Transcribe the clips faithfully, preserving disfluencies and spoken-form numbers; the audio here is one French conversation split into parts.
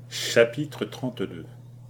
Chapitre trente-deux.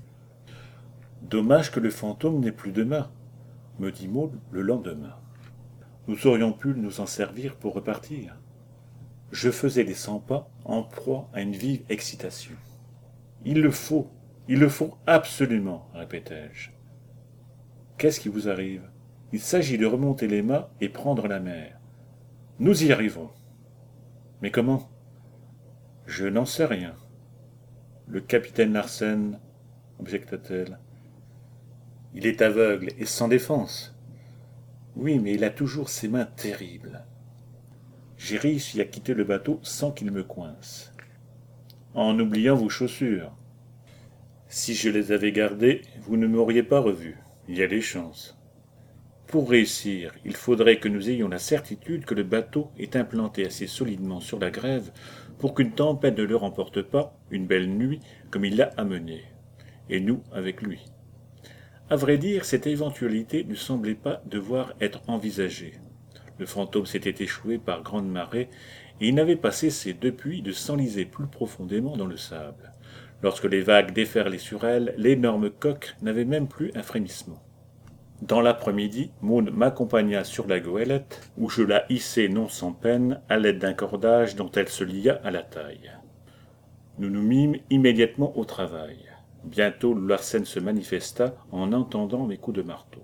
Dommage que le fantôme n'ait plus de main, me dit Maud le lendemain. Nous aurions pu nous en servir pour repartir. Je faisais les cent pas en proie à une vive excitation. Il le faut, il le faut absolument, répétai-je. Qu'est-ce qui vous arrive? Il s'agit de remonter les mâts et prendre la mer. Nous y arrivons. Mais comment? Je n'en sais rien. Le capitaine Larsen, objecta-t-elle. Il est aveugle et sans défense. Oui, mais il a toujours ses mains terribles. J'ai réussi à quitter le bateau sans qu'il me coince. En oubliant vos chaussures. Si je les avais gardées, vous ne m'auriez pas revu. Il y a des chances. Pour réussir, il faudrait que nous ayons la certitude que le bateau est implanté assez solidement sur la grève pour qu'une tempête ne le remporte pas, une belle nuit, comme il l'a amené. Et nous avec lui. À vrai dire, cette éventualité ne semblait pas devoir être envisagée. Le fantôme s'était échoué par grande marée, et il n'avait pas cessé depuis de s'enliser plus profondément dans le sable. Lorsque les vagues déferlaient sur elle, l'énorme coque n'avait même plus un frémissement. Dans l'après-midi, Maud m'accompagna sur la goélette, où je la hissai non sans peine à l'aide d'un cordage dont elle se lia à la taille. Nous nous mîmes immédiatement au travail. Bientôt Larsen se manifesta en entendant mes coups de marteau.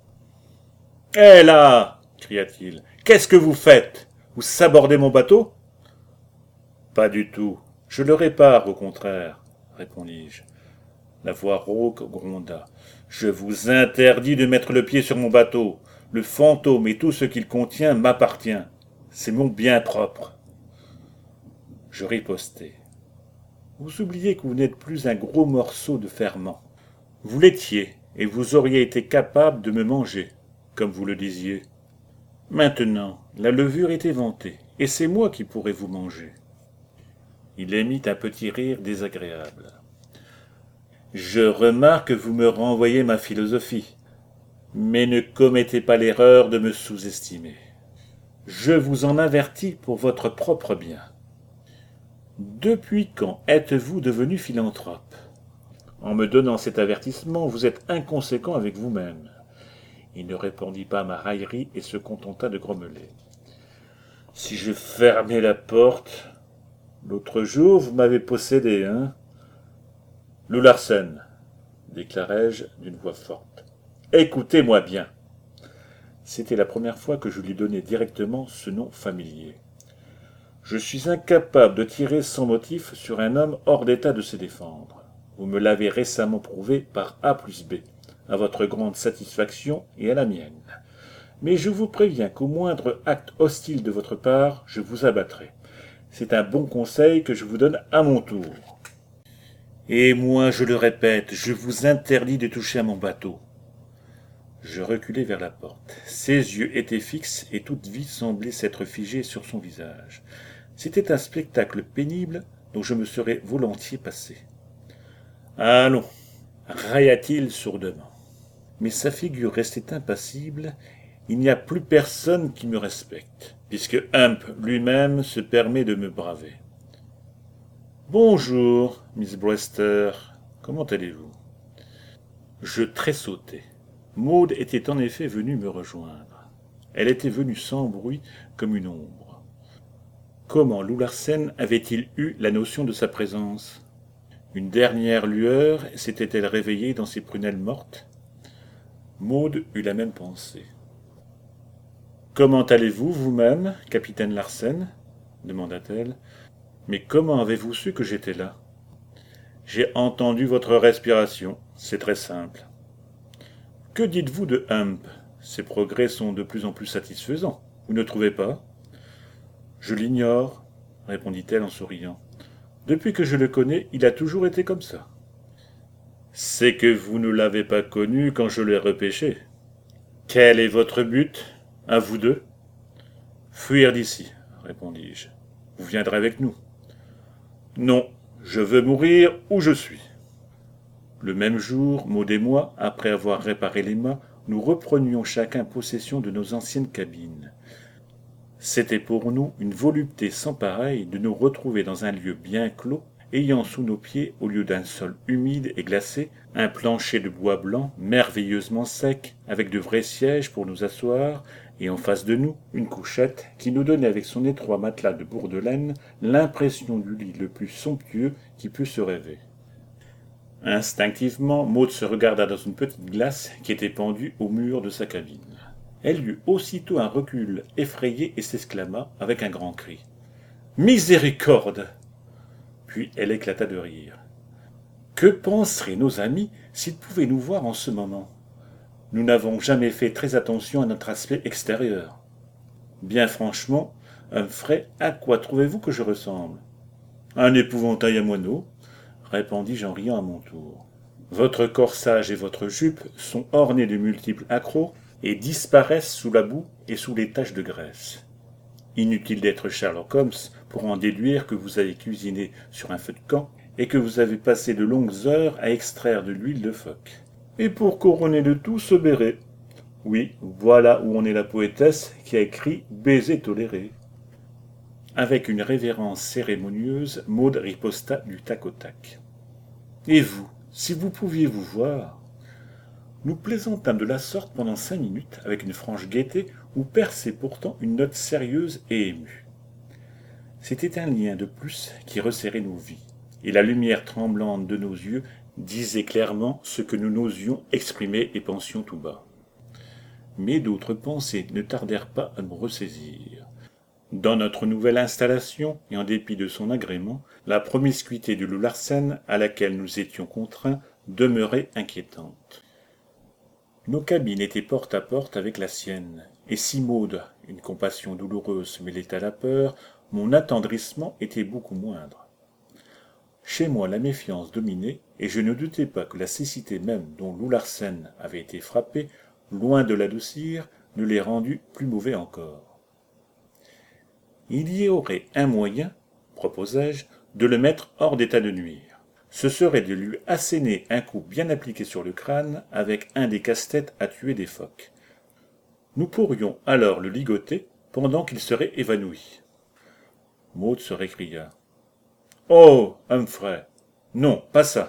« Hé là !» cria-t-il. « Qu'est-ce que vous faites? Vous sabordez mon bateau ?»« Pas du tout. Je le répare, au contraire, » répondis-je. La voix rauque gronda. « Je vous interdis de mettre le pied sur mon bateau. Le fantôme et tout ce qu'il contient m'appartient. C'est mon bien propre. » Je ripostai. « Vous oubliez que vous n'êtes plus un gros morceau de ferment. Vous l'étiez, et vous auriez été capable de me manger, comme vous le disiez. Maintenant, la levure est éventée, et c'est moi qui pourrais vous manger. » Il émit un petit rire désagréable. « Je remarque que vous me renvoyez ma philosophie, mais ne commettez pas l'erreur de me sous-estimer. Je vous en avertis pour votre propre bien. Depuis quand êtes-vous devenu philanthrope? En me donnant cet avertissement, vous êtes inconséquent avec vous-même. » Il ne répondit pas à ma raillerie et se contenta de grommeler. « Si je fermais la porte... L'autre jour, vous m'avez possédé, hein? »« Lou Larsen, » déclarai-je d'une voix forte. « Écoutez-moi bien. » C'était la première fois que je lui donnais directement ce nom familier. Je suis incapable de tirer sans motif sur un homme hors d'état de se défendre. Vous me l'avez récemment prouvé par A plus B, à votre grande satisfaction et à la mienne. Mais je vous préviens qu'au moindre acte hostile de votre part, je vous abattrai. C'est un bon conseil que je vous donne à mon tour. Et moi, je le répète, je vous interdis de toucher à mon bateau. Je reculai vers la porte. Ses yeux étaient fixes et toute vie semblait s'être figée sur son visage. C'était un spectacle pénible dont je me serais volontiers passé. « Allons » railla-t-il sourdement. Mais sa figure restait impassible. Il n'y a plus personne qui me respecte, puisque Hump lui-même se permet de me braver. « Bonjour, Miss Brewster. Comment allez-vous » Je tressautai. Maud était en effet venue me rejoindre. Elle était venue sans bruit, comme une ombre. Comment Lou Larsen avait-il eu la notion de sa présence? Une dernière lueur s'était-elle réveillée dans ses prunelles mortes? Maud eut la même pensée. « Comment allez-vous vous-même, capitaine Larsen » demanda-t-elle. « Mais comment avez-vous su que j'étais là ?»« J'ai entendu votre respiration, c'est très simple. »« Que dites-vous de Hump? Ses progrès sont de plus en plus satisfaisants, vous ne trouvez pas ?»« Je l'ignore, » répondit-elle en souriant. « Depuis que je le connais, il a toujours été comme ça. »« C'est que vous ne l'avez pas connu quand je l'ai repêché. »« Quel est votre but, à vous deux ?»« Fuir d'ici, » répondis-je. « Vous viendrez avec nous. »« Non, je veux mourir où je suis. » Le même jour, Maud et moi, après avoir réparé les mâts, nous reprenions chacun possession de nos anciennes cabines. C'était pour nous une volupté sans pareille de nous retrouver dans un lieu bien clos ayant sous nos pieds, au lieu d'un sol humide et glacé, un plancher de bois blanc merveilleusement sec, avec de vrais sièges pour nous asseoir, et en face de nous, une couchette qui nous donnait avec son étroit matelas de bourdelaine l'impression du lit le plus somptueux qui pût se rêver. Instinctivement, Maud se regarda dans une petite glace qui était pendue au mur de sa cabine. Elle eut aussitôt un recul effrayé et s'exclama avec un grand cri. « Miséricorde !» Puis elle éclata de rire. Que penseraient nos amis s'ils pouvaient nous voir en ce moment? Nous n'avons jamais fait très attention à notre aspect extérieur. Bien franchement, Humphrey, à quoi trouvez-vous que je ressemble? Un épouvantail à moineau, répondis-je en riant à mon tour. Votre corsage et votre jupe sont ornés de multiples accros et disparaissent sous la boue et sous les taches de graisse. Inutile d'être Sherlock Holmes pour en déduire que vous avez cuisiné sur un feu de camp et que vous avez passé de longues heures à extraire de l'huile de phoque. Et pour couronner le tout, ce béret. Oui, voilà où en est la poétesse qui a écrit « baiser toléré ». Avec une révérence cérémonieuse, Maud riposta du tac au tac. « Et vous, si vous pouviez vous voir ?» Nous plaisantâmes de la sorte pendant cinq minutes avec une franche gaieté où perçait pourtant une note sérieuse et émue. C'était un lien de plus qui resserrait nos vies, et la lumière tremblante de nos yeux disait clairement ce que nous n'osions exprimer et pensions tout bas. Mais d'autres pensées ne tardèrent pas à nous ressaisir. Dans notre nouvelle installation, et en dépit de son agrément, la promiscuité du loup Larsen, à laquelle nous étions contraints, demeurait inquiétante. Nos cabines étaient porte à porte avec la sienne, et si Maud, une compassion douloureuse se mêlait à la peur, mon attendrissement était beaucoup moindre. Chez moi la méfiance dominait, et je ne doutais pas que la cécité même dont loup Larsen avait été frappé, loin de l'adoucir, ne l'ait rendu plus mauvais encore. Il y aurait un moyen, proposai-je, de le mettre hors d'état de nuire. Ce serait de lui asséner un coup bien appliqué sur le crâne avec un des casse-têtes à tuer des phoques. Nous pourrions alors le ligoter pendant qu'il serait évanoui. Maud se récria. « Oh, Humphrey! Non, pas ça !»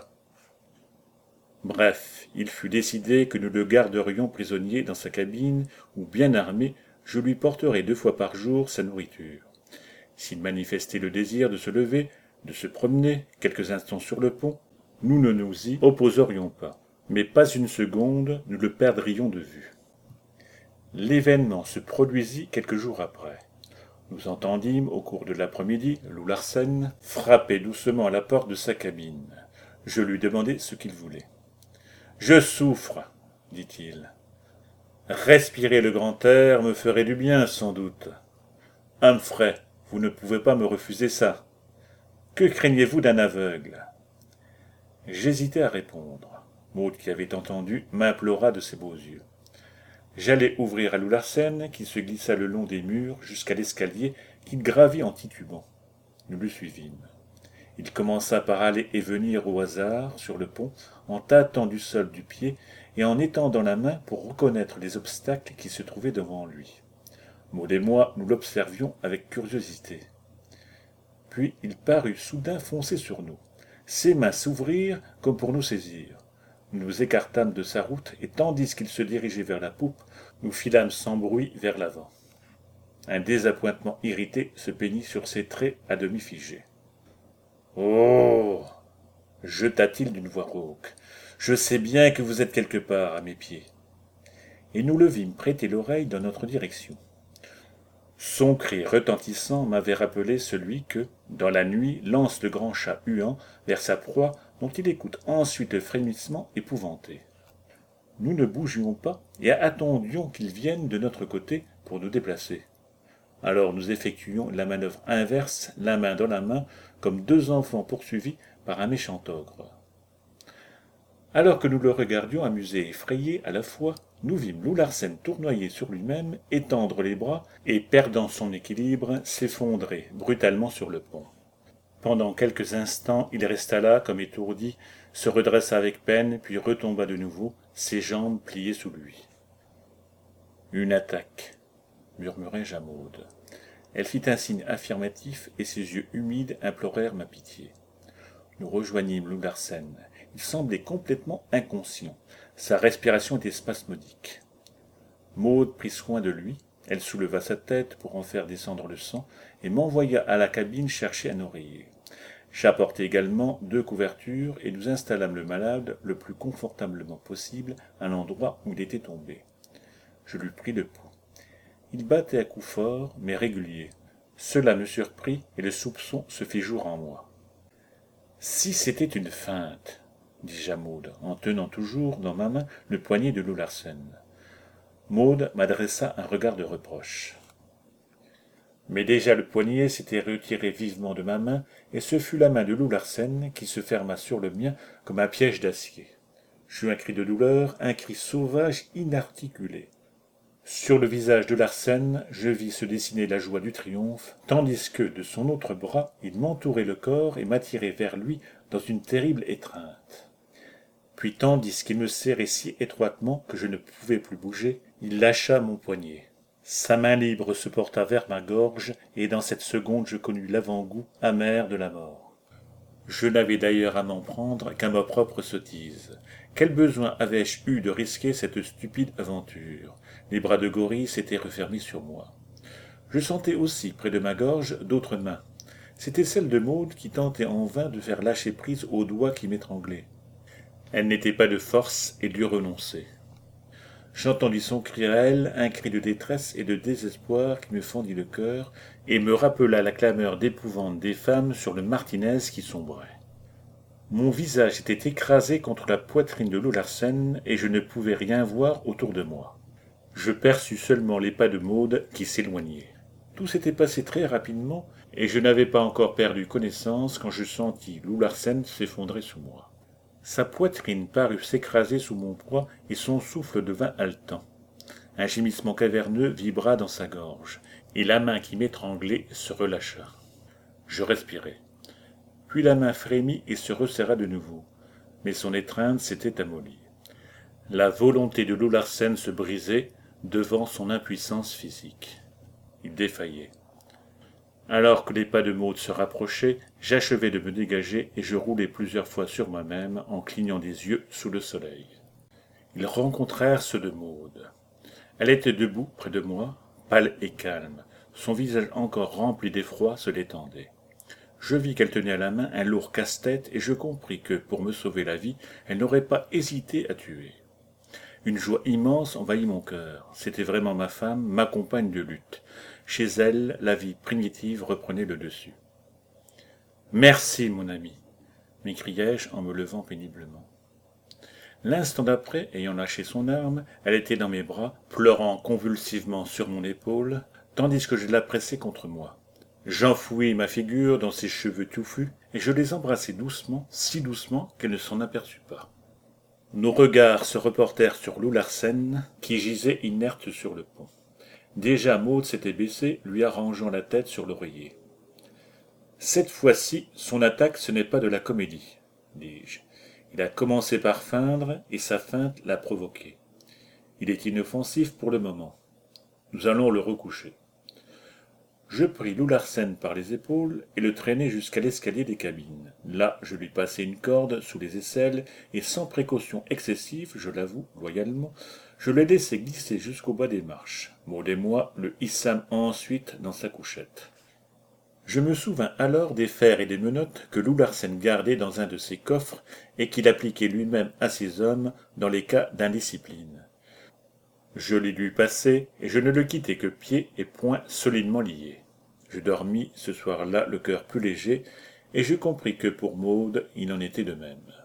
Bref, il fut décidé que nous le garderions prisonnier dans sa cabine où, bien armé, je lui porterais deux fois par jour sa nourriture. S'il manifestait le désir de se lever, de se promener quelques instants sur le pont, nous ne nous y opposerions pas, mais pas une seconde nous le perdrions de vue. L'événement se produisit quelques jours après. Nous entendîmes, au cours de l'après-midi, loup Larsen frapper doucement à la porte de sa cabine. Je lui demandai ce qu'il voulait. « Je souffre, dit-il. Respirer le grand air me ferait du bien, sans doute. Humphrey, vous ne pouvez pas me refuser ça. Que craignez-vous d'un aveugle ?» J'hésitai à répondre. Maud, qui avait entendu, m'implora de ses beaux yeux. J'allai ouvrir à loup Larsen, qui se glissa le long des murs jusqu'à l'escalier qu'il gravit en titubant. Nous le suivîmes. Il commença par aller et venir au hasard sur le pont, en tâtant du sol du pied et en étendant la main pour reconnaître les obstacles qui se trouvaient devant lui. Maud et moi, nous l'observions avec curiosité. Puis il parut soudain foncer sur nous. Ses mains s'ouvrirent comme pour nous saisir. Nous nous écartâmes de sa route, et tandis qu'il se dirigeait vers la poupe, nous filâmes sans bruit vers l'avant. Un désappointement irrité se peignit sur ses traits à demi figés. « Oh » jeta-t-il d'une voix rauque, « je sais bien que vous êtes quelque part à mes pieds. » Et nous le vîmes prêter l'oreille dans notre direction. Son cri retentissant m'avait rappelé celui que, dans la nuit, lance le grand chat huant vers sa proie, dont il écoute ensuite le frémissement épouvanté. Nous ne bougions pas et attendions qu'il vienne de notre côté pour nous déplacer. Alors nous effectuions la manœuvre inverse, la main dans la main, comme deux enfants poursuivis par un méchant ogre. Alors que nous le regardions amusé et effrayé à la fois, nous vîmes loup Larsen tournoyer sur lui-même, étendre les bras et, perdant son équilibre, s'effondrer brutalement sur le pont. Pendant quelques instants, il resta là, comme étourdi, se redressa avec peine, puis retomba de nouveau, ses jambes pliées sous lui. « Une attaque » murmurai-je à Maud. Elle fit un signe affirmatif et ses yeux humides implorèrent ma pitié. Nous rejoignîmes Loup Larsen. Il semblait complètement inconscient. Sa respiration était spasmodique. Maud prit soin de lui. Elle souleva sa tête pour en faire descendre le sang et m'envoya à la cabine chercher un oreiller. J'apportai également deux couvertures et nous installâmes le malade le plus confortablement possible à l'endroit où il était tombé. Je lui pris le pouls. Il battait à coups forts, mais réguliers. Cela me surprit et le soupçon se fit jour en moi. « Si c'était une feinte !» dis-je à Maud, en tenant toujours dans ma main le poignet de Loup Larsen. Maud m'adressa un regard de reproche. Mais déjà le poignet s'était retiré vivement de ma main, et ce fut la main de Loup Larsen qui se ferma sur le mien comme un piège d'acier. J'eus un cri de douleur, un cri sauvage, inarticulé. Sur le visage de Larsen, je vis se dessiner la joie du triomphe, tandis que, de son autre bras, il m'entourait le corps et m'attirait vers lui dans une terrible étreinte. Puis, tandis qu'il me serrait si étroitement que je ne pouvais plus bouger, il lâcha mon poignet. Sa main libre se porta vers ma gorge, et dans cette seconde je connus l'avant-goût amer de la mort. Je n'avais d'ailleurs à m'en prendre qu'à ma propre sottise. Quel besoin avais-je eu de risquer cette stupide aventure? Les bras de Gorille s'étaient refermés sur moi. Je sentais aussi, près de ma gorge, d'autres mains. C'étaient celles de Maud qui tentaient en vain de faire lâcher prise aux doigts qui m'étranglaient. Elle n'était pas de force et dut renoncer. J'entendis son cri à elle, un cri de détresse et de désespoir qui me fendit le cœur et me rappela la clameur d'épouvante des femmes sur le Martinez qui sombrait. Mon visage était écrasé contre la poitrine de Loup Larsen et je ne pouvais rien voir autour de moi. Je perçus seulement les pas de Maud qui s'éloignaient. Tout s'était passé très rapidement et je n'avais pas encore perdu connaissance quand je sentis Loup Larsen s'effondrer sous moi. Sa poitrine parut s'écraser sous mon poids et son souffle devint haletant. Un gémissement caverneux vibra dans sa gorge, et la main qui m'étranglait se relâcha. Je respirai. Puis la main frémit et se resserra de nouveau, mais son étreinte s'était amollie. La volonté de Loup Larsen se brisait devant son impuissance physique. Il défaillait. Alors que les pas de Maud se rapprochaient, j'achevai de me dégager et je roulai plusieurs fois sur moi-même en clignant des yeux sous le soleil. Ils rencontrèrent ceux de Maud. Elle était debout près de moi, pâle et calme. Son visage encore rempli d'effroi se détendait. Je vis qu'elle tenait à la main un lourd casse-tête et je compris que, pour me sauver la vie, elle n'aurait pas hésité à tuer. Une joie immense envahit mon cœur. C'était vraiment ma femme, ma compagne de lutte. Chez elle, la vie primitive reprenait le dessus. « Merci, mon ami !» m'écriai-je en me levant péniblement. L'instant d'après, ayant lâché son arme, elle était dans mes bras, pleurant convulsivement sur mon épaule, tandis que je la pressais contre moi. J'enfouis ma figure dans ses cheveux touffus, et je les embrassai doucement, si doucement qu'elle ne s'en aperçut pas. Nos regards se reportèrent sur Loup Larsen, qui gisait inerte sur le pont. Déjà Maud s'était baissée, lui arrangeant la tête sur l'oreiller. « Cette fois-ci, son attaque, ce n'est pas de la comédie, » dis-je. Il a commencé par feindre, et sa feinte l'a provoqué. Il est inoffensif pour le moment. Nous allons le recoucher. Je pris Loup Larsen par les épaules et le traînai jusqu'à l'escalier des cabines. Là, je lui passai une corde sous les aisselles, et sans précaution excessive, je l'avoue loyalement, je le laissai glisser jusqu'au bas des marches. Maud et moi le hissâmes ensuite dans sa couchette. Je me souvins alors des fers et des menottes que Loup Larsen gardait dans un de ses coffres et qu'il appliquait lui-même à ses hommes dans les cas d'indiscipline. Je les lui passai, et je ne le quittai que pieds et poings solidement liés. Je dormis ce soir-là le cœur plus léger, et je compris que pour Maud il en était de même.